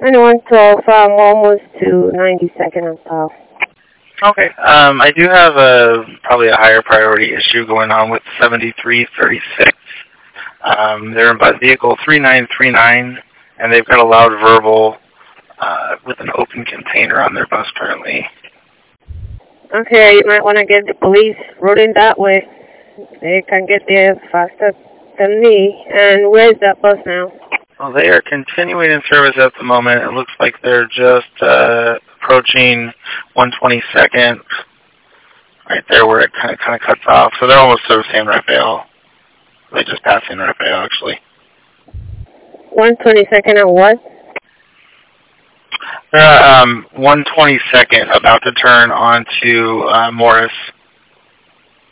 And 112 from almost to 92nd and South. Okay. I do have probably a higher priority issue going on with 7336. They're in vehicle 3939, and they've got a loud verbal with an open container on their bus currently. Okay, you might want to get the police routing that way. They can get there faster than me. And where's that bus now? Well, they are continuing in service at the moment. It looks like they're just approaching 122nd, right there where it kind of cuts off. So they're almost to San Rafael. They just passed San Rafael, actually. 122nd and what? 122nd, about to turn onto Morris.